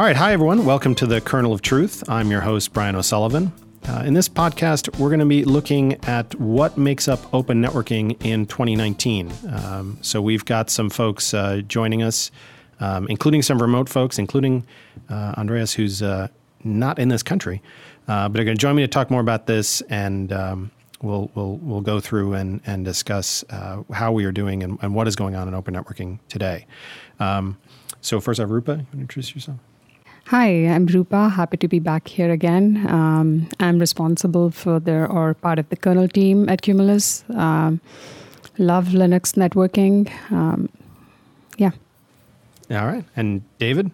All right. Hi, everyone. Welcome to the Kernel of Truth. I'm your host, Brian O'Sullivan. In this podcast, we're going to be looking at what makes up open networking in 2019. So we've got some folks joining us, including some remote folks, including Andreas, who's not in this country, but are going to join me to talk more about this, and we'll go through and discuss how we are doing and what is going on in open networking today. So first, I have Rupa. You want to introduce yourself? Hi, I'm Rupa. Happy to be back here again. I'm responsible for part of the kernel team at Cumulus. Love Linux networking. Yeah. All right. And David?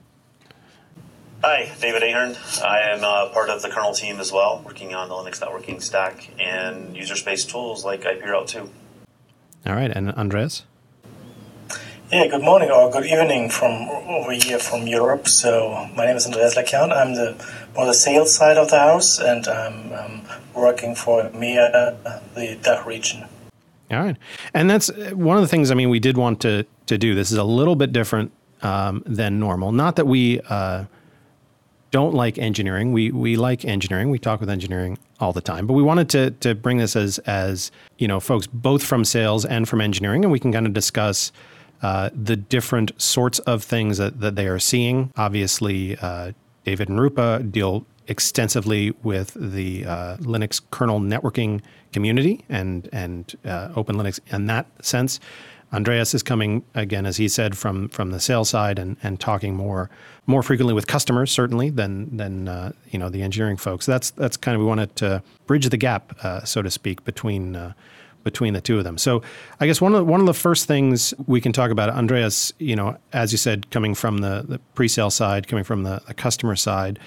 Hi, David Ahern. I am part of the kernel team as well, working on the Linux networking stack and user space tools like IP Route 2. All right. And Andreas? Yeah, good morning or good evening from over here from Europe. So my name is Andreas Lakian. I'm more the sales side of the house, and I'm working for EMEA, the DACH region. All right. And that's one of the things, we did want to do. This is a little bit different than normal. Not that we don't like engineering. We like engineering. We talk with engineering all the time. But we wanted to bring this as folks both from sales and from engineering, and we can kind of discuss the different sorts of things that they are seeing. Obviously, David and Rupa deal extensively with the Linux kernel networking community and Open Linux in that sense. Andreas is coming, again, as he said, from the sales side and talking more frequently with customers, certainly, than the engineering folks. That's kind of, we wanted to bridge the gap, so to speak, between the two of them. So I guess one of the first things we can talk about, Andreas, as you said, coming from the pre-sale side, coming from the customer side,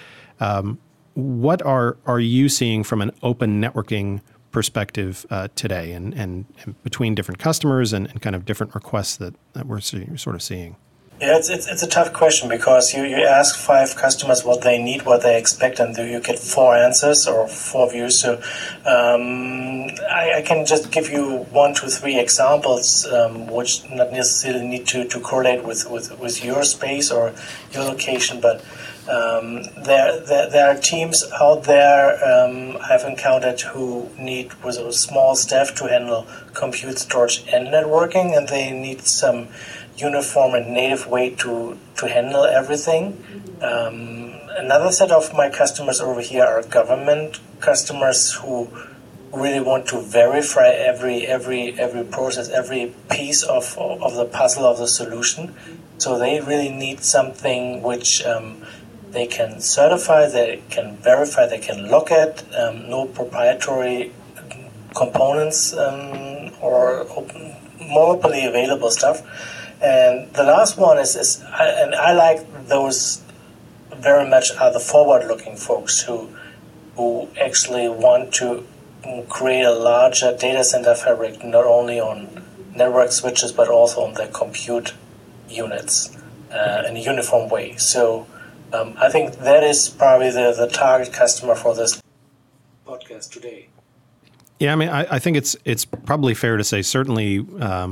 what are you seeing from an open networking perspective today and between different customers and kind of different requests that we're sort of seeing? Yeah, it's a tough question because you ask 5 customers what they need, what they expect, and you get 4 answers or 4 views. So I can just give you 1, 2, 3 examples, which not necessarily need to correlate with your space or your location, but there are teams out there I've encountered who need, with a small staff, to handle compute, storage, and networking, and they need some uniform and native way to handle everything. Another set of my customers over here are government customers who really want to verify every process, every piece of the puzzle of the solution. So they really need something which they can certify, they can verify, they can look at, no proprietary components or more openly available stuff. And the last one is I like those very much, are the forward-looking folks who actually want to create a larger data center fabric, not only on network switches, but also on their compute units in a uniform way. So I think that is probably the target customer for this podcast today. Yeah, I think it's probably fair to say, certainly,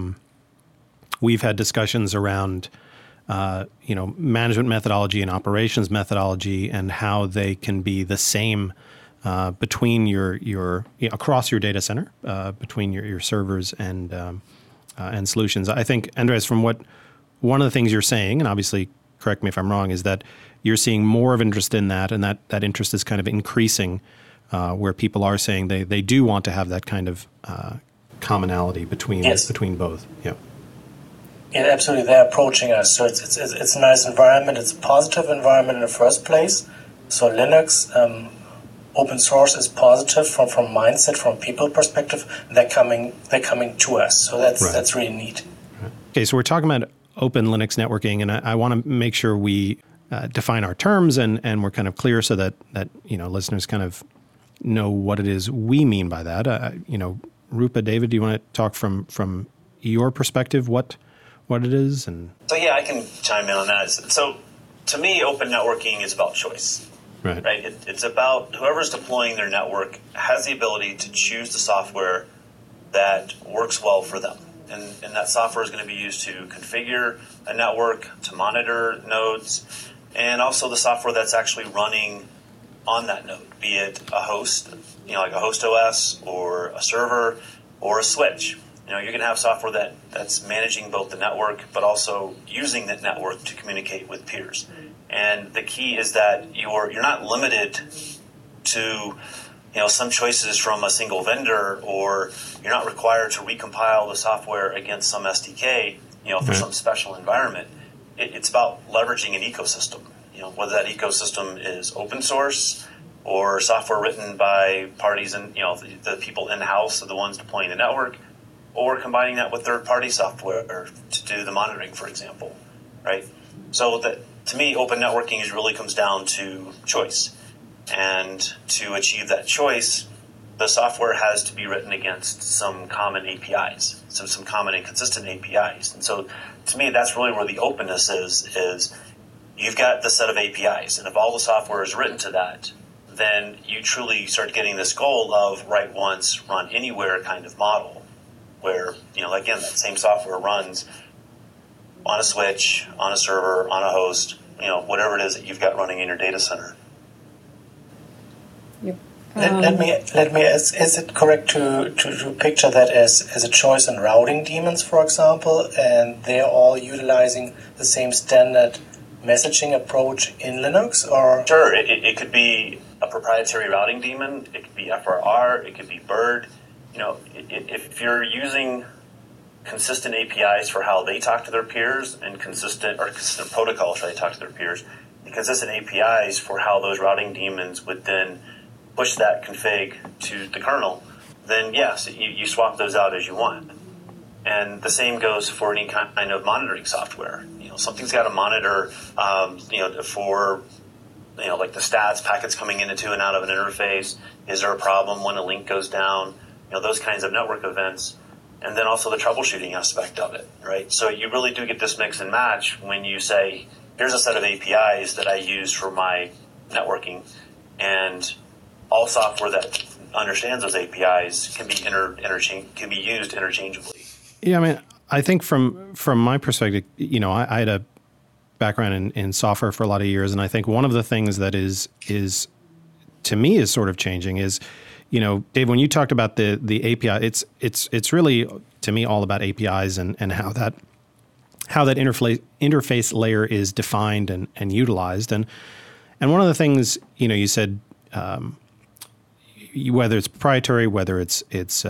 we've had discussions around, management methodology and operations methodology and how they can be the same between your across your data center, between your servers and solutions. I think, Andreas, from one of the things you're saying, and obviously correct me if I'm wrong, is that you're seeing more of interest in that, and that interest is kind of increasing, where people are saying they do want to have that kind of commonality between both. Yeah. Yeah, absolutely. They're approaching us. So it's a nice environment. It's a positive environment in the first place. So Linux, open source is positive from mindset, from people perspective. They're coming to us. So that's really neat. Okay, so we're talking about open Linux networking, and I want to make sure we define our terms and we're kind of clear so that listeners kind of know what it is we mean by that. Rupa, David, do you want to talk from your perspective what it is? And so yeah, I can chime in on that. So to me, open networking is about choice. Right. It's about whoever's deploying their network has the ability to choose the software that works well for them. And that software is going to be used to configure a network, to monitor nodes, and also the software that's actually running on that node, be it a host, like a host OS or a server or a switch. You're going to have software that's managing both the network, but also using that network to communicate with peers. And the key is that you're not limited to some choices from a single vendor, or you're not required to recompile the software against some SDK, for some special environment. It's about leveraging an ecosystem. Whether that ecosystem is open source or software written by parties and the people in-house are the ones deploying the network, or combining that with third-party software to do the monitoring, for example, right? So to me, open networking really comes down to choice. And to achieve that choice, the software has to be written against some common APIs, some common and consistent APIs. And so to me, that's really where the openness is you've got the set of APIs, and if all the software is written to that, then you truly start getting this goal of write once, run anywhere kind of model, where, again, that same software runs on a switch, on a server, on a host, whatever it is that you've got running in your data center. Yep. Let me ask, is it correct to picture that as a choice in routing daemons, for example, and they're all utilizing the same standard messaging approach in Linux, or? Sure, it could be a proprietary routing daemon, it could be FRR, it could be Bird. If you're using consistent APIs for how they talk to their peers and consistent protocols for how they talk to their peers, and consistent APIs for how those routing daemons would then push that config to the kernel, then yes, you swap those out as you want. And the same goes for any kind of monitoring software. Something's got to monitor, for, like the stats, packets coming into and out of an interface. Is there a problem when a link goes down? Those kinds of network events. And then also the troubleshooting aspect of it, right? So you really do get this mix and match when you say, here's a set of APIs that I use for my networking, and all software that understands those APIs can be used interchangeably. Yeah, I think from my perspective, I had a background in software for a lot of years, and I think one of the things that is to me is sort of changing is, Dave, when you talked about the API, it's really to me all about APIs and how that interface layer is defined and utilized, and one of the things you said. Whether it's proprietary, whether it's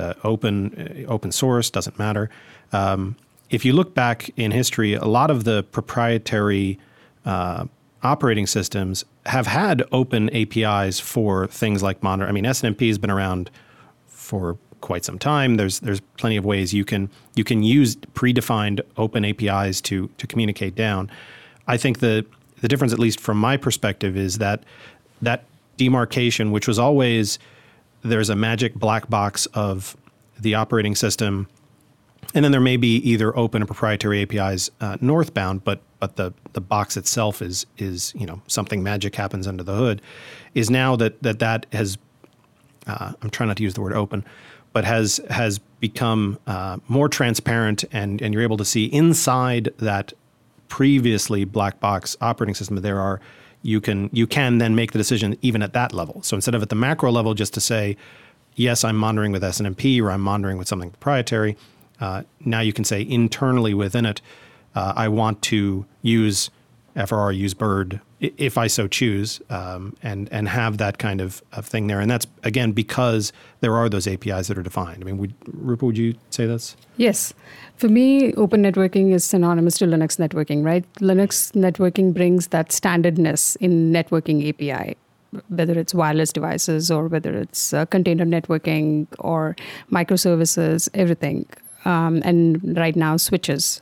open source, doesn't matter. If you look back in history, a lot of the proprietary operating systems have had open APIs for things like monitor. SNMP has been around for quite some time. There's plenty of ways you can use predefined open APIs to communicate down. I think the difference, at least from my perspective, is that demarcation, which was always there's a magic black box of the operating system, and then there may be either open or proprietary APIs northbound, but the box itself is something magic happens under the hood, is now that has I'm trying not to use the word open, but has become more transparent, and you're able to see inside that previously black box operating system you can then make the decision even at that level. So instead of at the macro level, just to say, yes, I'm monitoring with SNMP or I'm monitoring with something proprietary, now you can say internally within it, I want to use FRR, use Bird, if I so choose, and have that kind of thing there. And that's, again, because there are those APIs that are defined. Rupa, would you say this? Yes. For me, open networking is synonymous to Linux networking, right? Linux networking brings that standardness in networking API, whether it's wireless devices or whether it's container networking or microservices, everything. And right now, switches.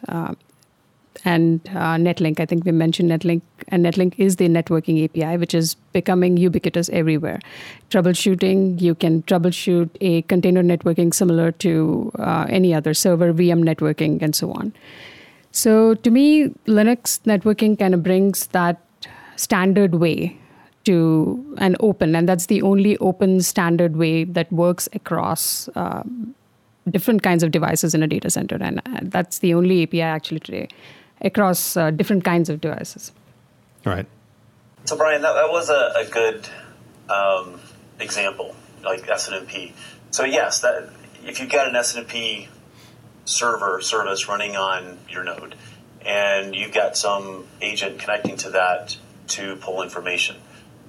And Netlink, I think we mentioned Netlink, and Netlink is the networking API, which is becoming ubiquitous everywhere. Troubleshooting, you can troubleshoot a container networking similar to any other server, VM networking, and so on. So to me, Linux networking kind of brings that standard way to an open, and that's the only open standard way that works across different kinds of devices in a data center. And that's the only API actually today across different kinds of devices. Right. So Brian, that was a good example, like SNMP. So yes, that if you've got an SNMP server service running on your node, and you've got some agent connecting to that to pull information,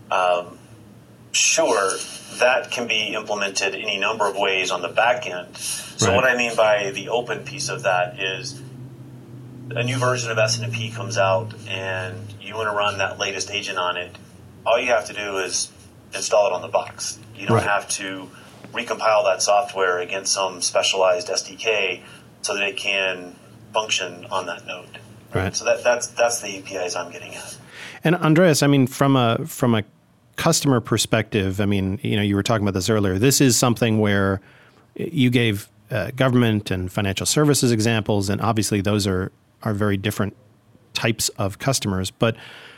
sure, that can be implemented any number of ways on the back end. So what I mean by the open piece of that is a new version of SNMP comes out and you want to run that latest agent on it. All you have to do is install it on the box. You don't have to recompile that software against some specialized SDK so that it can function on that node. Right. So that's the APIs I'm getting at. And Andreas, I mean, from a customer perspective, I mean, you were talking about this earlier. This is something where you gave government and financial services examples, and obviously those are very different types of customers. But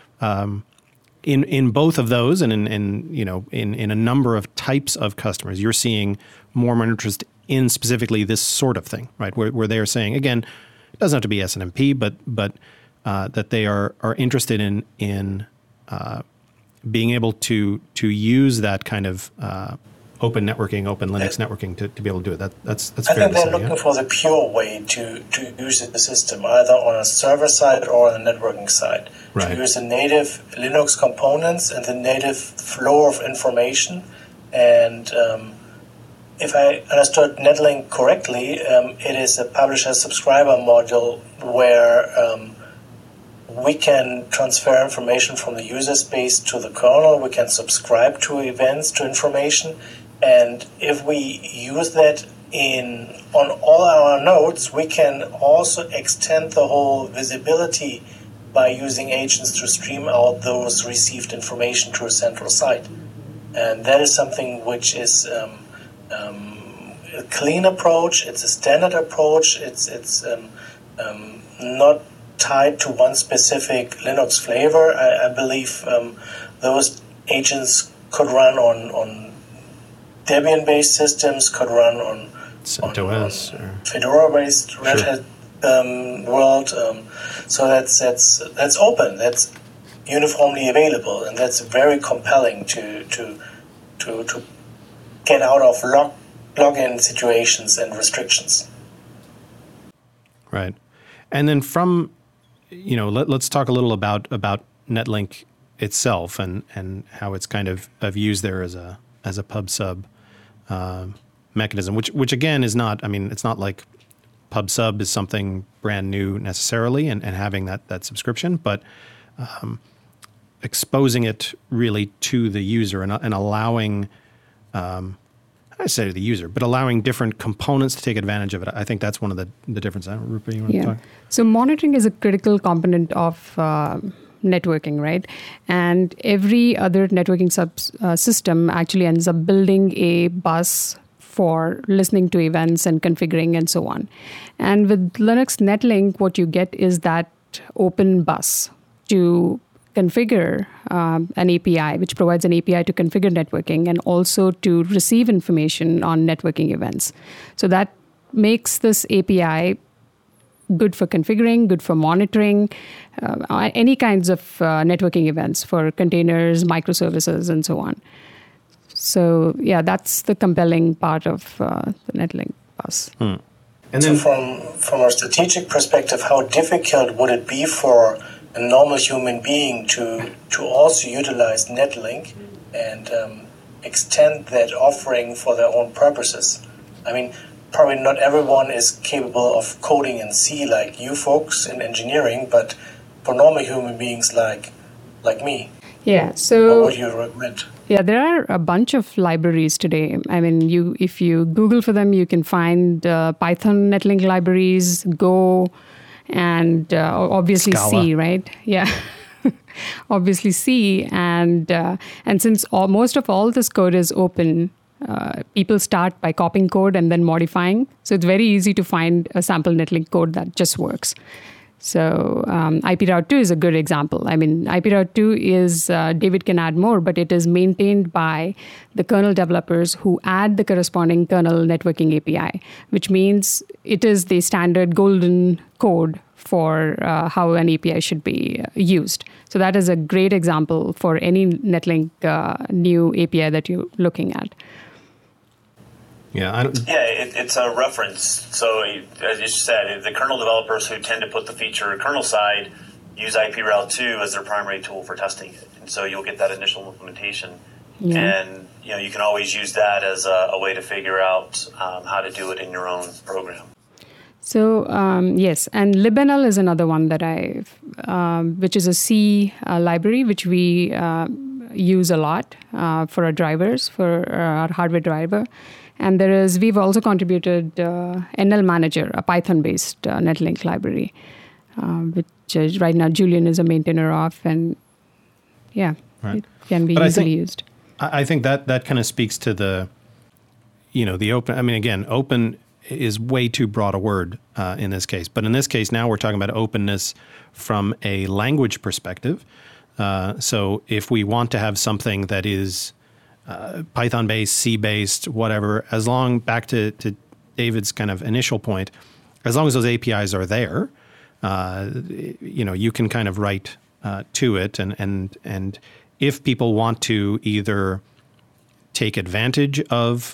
in both of those, and in a number of types of customers, you're seeing more interest in specifically this sort of thing, right? Where they are saying, again, it doesn't have to be SNMP, but that they are interested in being able to use that kind of open networking, open Linux networking to be able to do it. That's fair to say. I think they're looking for the pure way to use the system, either on a server side or on a networking side. Right. To use the native Linux components and the native flow of information. And if I understood Netlink correctly, it is a publisher-subscriber module where we can transfer information from the user space to the kernel. We can subscribe to events, to information. And if we use that on all our nodes, we can also extend the whole visibility by using agents to stream out those received information to a central site. And that is something which is a clean approach. It's a standard approach. It's not tied to one specific Linux flavor. I believe those agents could run on Debian-based systems, could run on CentOS, on Fedora-based Red Hat world. So that's open. That's uniformly available, and that's very compelling to get out of login situations and restrictions. Right, and then from let's talk a little about Netlink itself and how it's kind of used there as a pub sub mechanism, which again is not. I mean, it's not like pub sub is something brand new necessarily, and having that subscription, but exposing it really to the user and allowing. I say to the user, but allowing different components to take advantage of it. I think that's one of the differences. Rupa, you want to talk? So monitoring is a critical component of networking, right? And every other networking system actually ends up building a bus for listening to events and configuring and so on. And with Linux Netlink, what you get is that open bus to configure an API, which provides an API to configure networking and also to receive information on networking events. So that makes this API good for configuring, good for monitoring, any kinds of networking events for containers, microservices, and so on. So yeah, that's the compelling part of the Netlink bus. And then, so from a strategic perspective, how difficult would it be for a normal human being to also utilize Netlink and extend that offering for their own purposes? I mean, probably not everyone is capable of coding in C like you folks in engineering, but for normal human beings like me, what would you recommend? Yeah, there are a bunch of libraries today. I mean, if you Google for them, you can find Python Netlink libraries, Go, and obviously Scala. C, right? Yeah, obviously C. And since most of all this code is open, people start by copying code and then modifying. So it's very easy to find a sample Netlink code that just works. So IP Route 2 is a good example. I mean, IP Route 2 is, David can add more, but it is maintained by the kernel developers who add the corresponding kernel networking API, which means it is the standard golden code for how an API should be used. So that is a great example for any Netlink new API that you're looking at. Yeah, it's a reference. So as you said, the kernel developers who tend to put the feature kernel side use IP Route 2 as their primary tool for testing it. And so you'll get that initial implementation. Yeah. And you can always use that as a way to figure out how to do it in your own program. So yes, and libnl is another one that which is a C library, which we use a lot for our drivers, for our hardware driver. And we've also contributed NL Manager, a Python-based Netlink library, which is right now Julian is a maintainer of, and right. It can be easily used. I think that kind of speaks to the open. I mean, again, open is way too broad a word in this case. But in this case, now we're talking about openness from a language perspective. So if we want to have something that is Python-based, C-based, whatever, back to David's kind of initial point, as long as those APIs are there, you can kind of write to it. And if people want to either take advantage of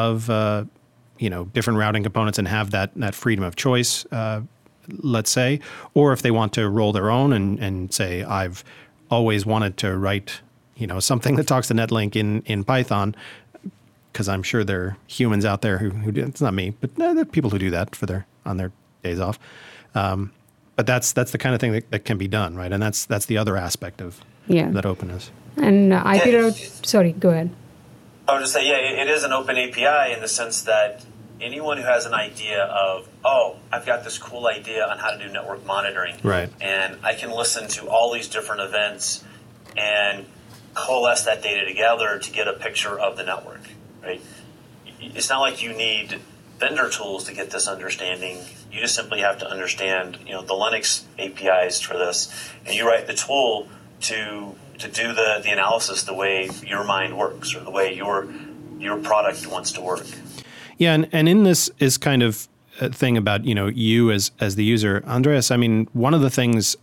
different routing components and have that freedom of choice, let's say, or if they want to roll their own and say, I've always wanted to write something that talks to Netlink in Python, because I'm sure there are humans out there who do. It's not me, but there are people who do that on their days off. But that's the kind of thing that can be done, right? And that's the other aspect of that openness. And IP Route. Sorry, go ahead. I would just say, it is an open API in the sense that anyone who has an idea of, I've got this cool idea on how to do network monitoring, right? And I can listen to all these different events and coalesce that data together to get a picture of the network, right? It's not like you need vendor tools to get this understanding. You just simply have to understand, the Linux APIs for this, and you write the tool to do the analysis the way your mind works or the way your product wants to work. Yeah, and in this is kind of a thing about you as the user, Andreas. I mean, one of the things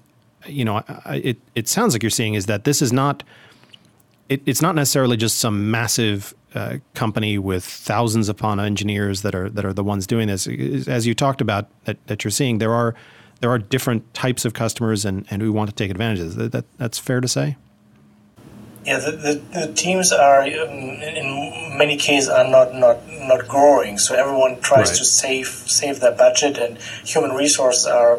it sounds like you're seeing is that this is not. It's not necessarily just some massive company with thousands upon engineers that are the ones doing this. As you talked about that you're seeing, there are different types of customers and who want to take advantage of it. That's fair to say? Yeah, the teams are in many cases are not growing. So everyone tries to save their budget, and human resources are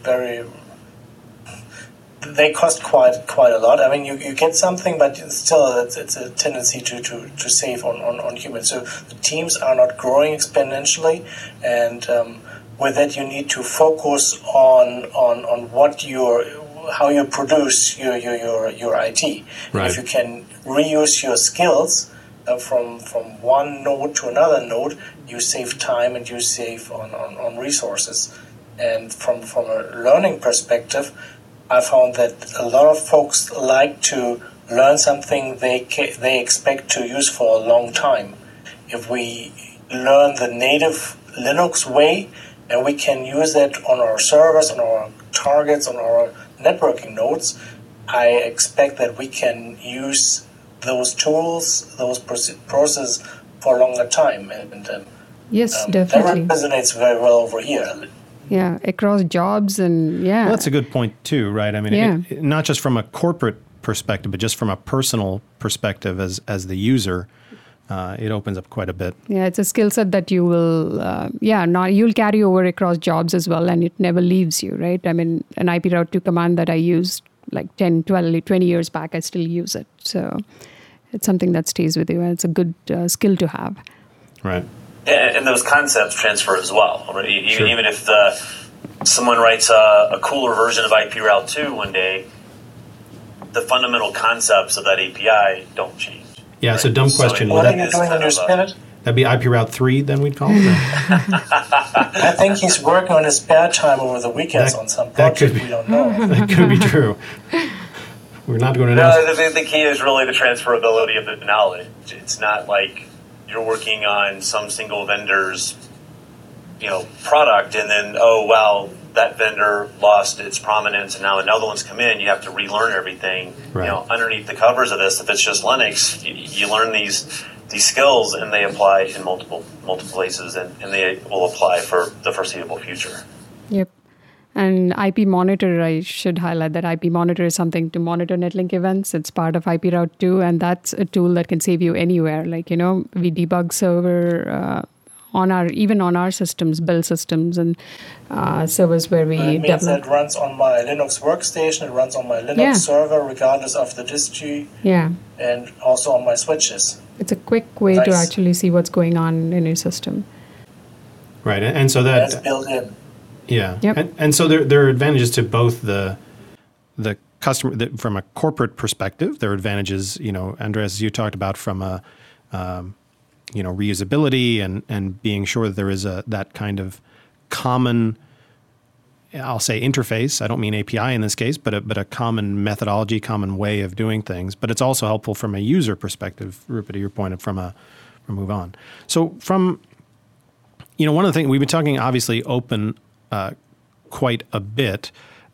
they cost quite a lot. I mean, you get something, but still it's a tendency to save on humans. So the teams are not growing exponentially, and with that you need to focus on how you produce your IT. Right. If you can reuse your skills from one node to another node, you save time and you save on resources. And from a learning perspective, I found that a lot of folks like to learn something they expect to use for a long time. If we learn the native Linux way, and we can use that on our servers, on our targets, on our networking nodes, I expect that we can use those tools, those processes for a longer time. And yes, definitely. That resonates very well over here. Yeah, across jobs and Well, that's a good point too, right? I mean, not just from a corporate perspective, but just from a personal perspective as the user, it opens up quite a bit. Yeah, it's a skill set that you will, you'll carry over across jobs as well, and it never leaves you, right? I mean, an IP Route 2 command that I used like 10, 12, 20 years back, I still use it. So it's something that stays with you, and it's a good skill to have. Right. And those concepts transfer as well. Right? Even if someone writes a cooler version of IP Route 2 one day, the fundamental concepts of that API don't change. Yeah, it's a dumb question. What are you doing on your Spinet? That'd be IP Route 3, then we'd call it? I think he's working on his spare time over the weekends on some project we don't know. That could be true. We're not going to know. No, the key is really the transferability of the knowledge. It's not like you're working on some single vendor's, product, and then, oh, wow, that vendor lost its prominence, and now another one's come in. You have to relearn everything. Right. Underneath the covers of this, if it's just Linux, you learn these skills, and they apply in multiple places, and they will apply for the foreseeable future. Yep. And IP Monitor, I should highlight that IP Monitor is something to monitor Netlink events. It's part of IP Route 2, and that's a tool that can save you anywhere. Like, we debug server on our systems, build systems, and servers where we develop. It means develop. it runs on my Linux workstation, it runs on my Linux server, regardless of the distro, and also on my switches. It's a quick way to actually see what's going on in your system. Right, and so that's built in. Yeah, yep. And so there are advantages to both the customer from a corporate perspective. There are advantages, Andreas, as you talked about, from a reusability and being sure that there is that kind of common, I'll say interface. I don't mean API in this case, but a common methodology, common way of doing things. But it's also helpful from a user perspective, Rupa, to your point, from move on. So from one of the things we've been talking, obviously, open. Quite a bit.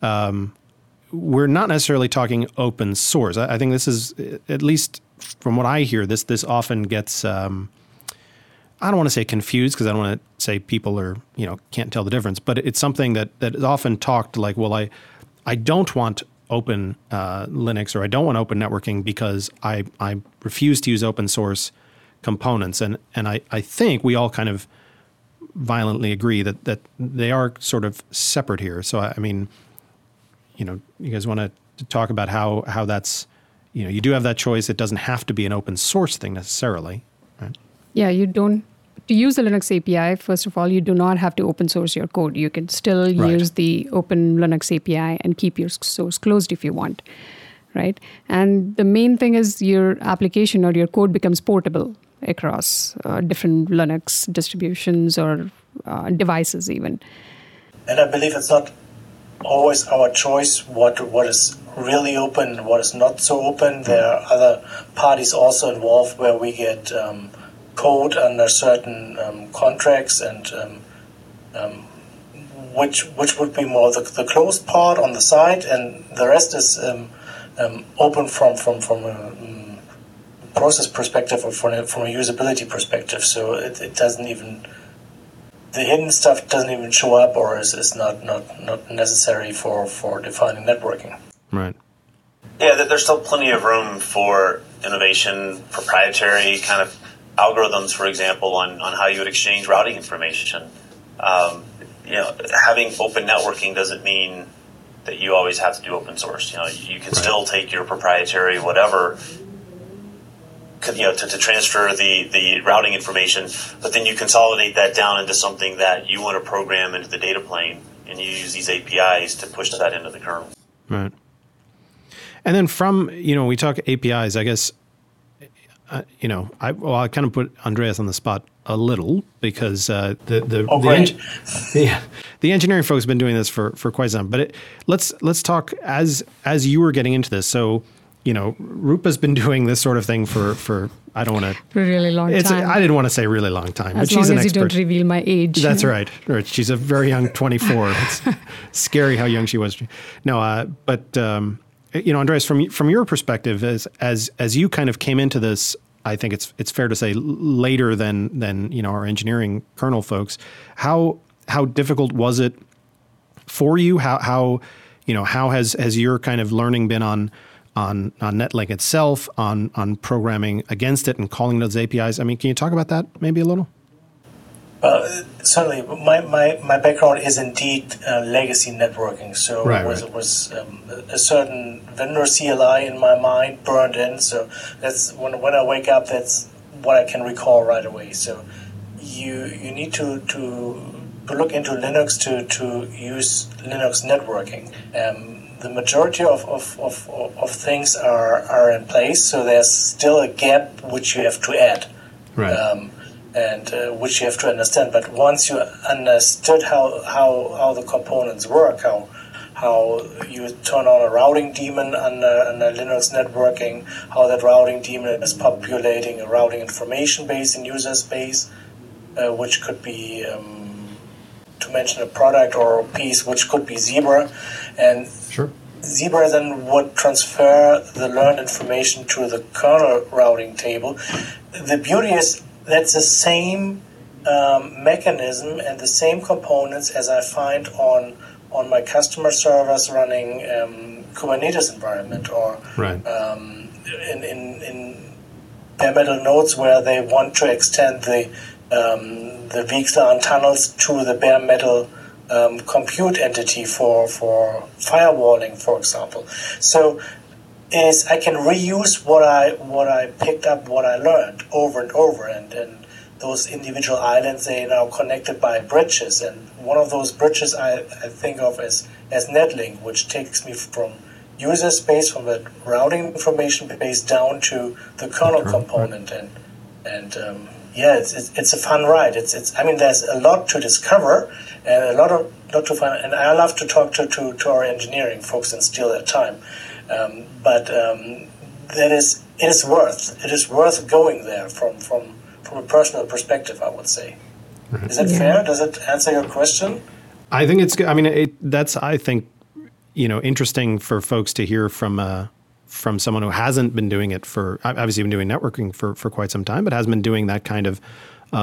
We're not necessarily talking open source. I think this is, at least from what I hear, this often gets, I don't want to say confused, because I don't want to say people are, can't tell the difference, but it's something that is often talked like, well, I don't want open Linux, or I don't want open networking because I refuse to use open source components. And I think we all kind of violently agree that they are sort of separate here. So, I mean, you guys want to talk about how that's, you do have that choice. It doesn't have to be an open source thing necessarily, right? Yeah, you don't. To use the Linux API, first of all, you do not have to open source your code. You can still use the Open Linux API and keep your source closed if you want, right? And the main thing is your application or your code becomes portable across different Linux distributions or devices even. And I believe it's not always our choice what is really open and what is not so open. There are other parties also involved where we get code under certain contracts, and which would be more the closed part on the side, and the rest is open from a process perspective or from a usability perspective. So it doesn't even, the hidden stuff doesn't even show up, or is not necessary for defining networking. Right. Yeah, there's still plenty of room for innovation, proprietary kind of algorithms, for example, on how you would exchange routing information. Having open networking doesn't mean that you always have to do open source. You can still take your proprietary whatever, to transfer the routing information, but then you consolidate that down into something that you want to program into the data plane, and you use these APIs to push that into the kernel. Right. And then from, we talk APIs, I guess, I kind of put Andreas on the spot a little, because the engineering folks have been doing this for quite some time. But let's talk as you were getting into this. So, Rupa's been doing this sort of thing for I don't want to, for a really long time. I didn't want to say really long time, as but she's long an as expert. You don't reveal my age. That's right. She's a very young 24. It's scary how young she was. No, but Andreas, from your perspective, as you kind of came into this, I think it's fair to say later than our engineering kernel folks. How difficult was it for you? How has your kind of learning been on Netlink itself, on programming against it and calling those APIs? I mean, can you talk about that maybe a little? Certainly. My background is indeed legacy networking. So it was a certain vendor CLI in my mind burned in. So that's when I wake up, that's what I can recall right away. So you need to look into Linux to use Linux networking. The majority of things are in place, so there's still a gap which you have to add. Right. and which you have to understand. But once you understood how the components work, how you turn on a routing daemon under Linux networking, how that routing daemon is populating a routing information base in user space, which could be, to mention a product or a piece, which could be Zebra. And Sure. Zebra then would transfer the learned information to the kernel routing table. The beauty is that's the same mechanism and the same components as I find on my customer servers running Kubernetes environment, or Right. in bare metal nodes where they want to extend the VXLAN tunnels to the bare metal compute entity for firewalling, for example. So I can reuse what I picked up, what I learned over and over, and those individual islands, they are now connected by bridges, and one of those bridges I think of as Netlink, which takes me from user space, from the routing information base down to the kernel component, and it's a fun ride. I mean, there's a lot to discover and a lot to find, and I love to talk to our engineering folks and steal their time, but it is worth going there from a personal perspective, I would say. Is that fair? Does it answer your question? I think it's good. I mean, that's, I think, interesting for folks to hear from someone who hasn't been doing it for, obviously been doing networking for quite some time, but has been doing that kind of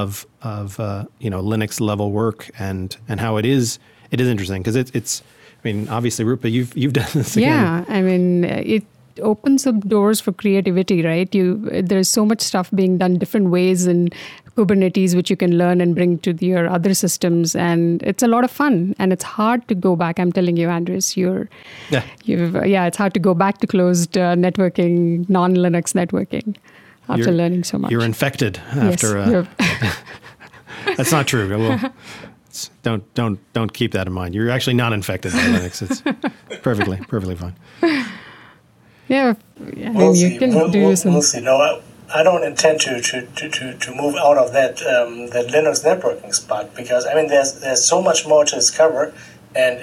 Linux level work, and how it is interesting, because it's, I mean, obviously, Rupa, you've done this again. Yeah, I mean, it opens up doors for creativity, right? There's so much stuff being done different ways in Kubernetes, which you can learn and bring to your other systems, and it's a lot of fun. And it's hard to go back. I'm telling you, Andres, it's hard to go back to closed networking, non-Linux networking after learning so much. You're infected after. That's not true. Don't keep that in mind. You're actually not infected by Linux. It's perfectly fine. Yeah, I mean, you can do some. We'll see. No, I don't intend to move out of that Linux networking spot, because I mean there's so much more to discover, and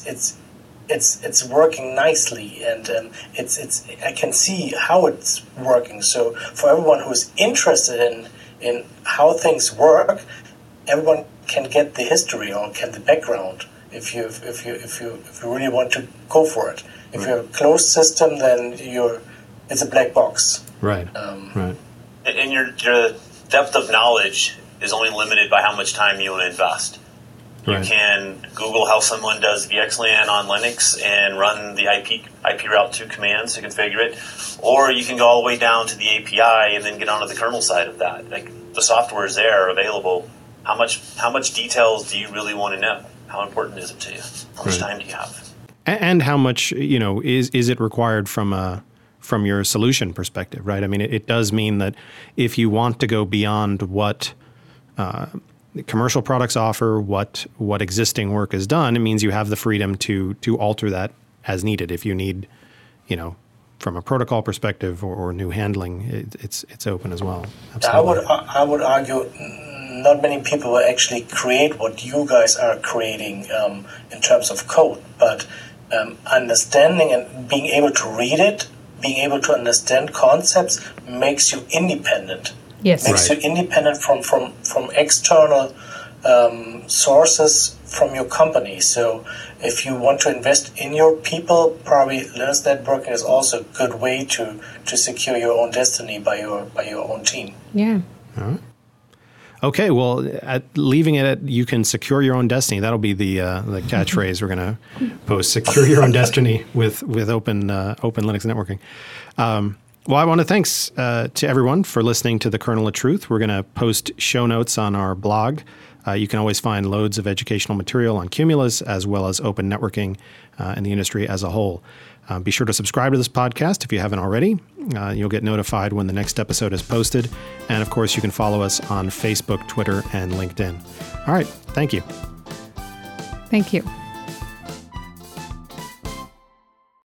it's working nicely, and I can see how it's working. So for everyone who's interested in how things work, everyone can get the history or the background if you really want to go for it. If you have a closed system, then it's a black box. Right. Right. And your depth of knowledge is only limited by how much time you want to invest. You can Google how someone does VXLAN on Linux and run the IP route 2 commands to configure it, or you can go all the way down to the API and then get onto the kernel side of that. Like, the software is there, available. How much details do you really want to know? How important is it to you? How much time do you have? And how much, is it required from your solution perspective, right? I mean, it does mean that if you want to go beyond what commercial products offer, what existing work is done, it means you have the freedom to alter that as needed. If you need, from a protocol perspective or new handling, it's open as well. Absolutely. I would argue not many people will actually create what you guys are creating in terms of code, but understanding and being able to read it, being able to understand concepts makes you independent. Yes. Makes you independent from external sources from your company. So if you want to invest in your people, probably Linux networking is also a good way to secure your own destiny by your own team. Yeah. All right. Okay, well, leaving it at you can secure your own destiny. That'll be the catchphrase we're going to post: secure your own destiny with open Linux networking. Well, I want to thanks to everyone for listening to The Kernel of Truth. We're going to post show notes on our blog. You can always find loads of educational material on Cumulus, as well as open networking and the industry as a whole. Be sure to subscribe to this podcast if you haven't already. You'll get notified when the next episode is posted. And of course, you can follow us on Facebook, Twitter, and LinkedIn. All right. Thank you. Thank you.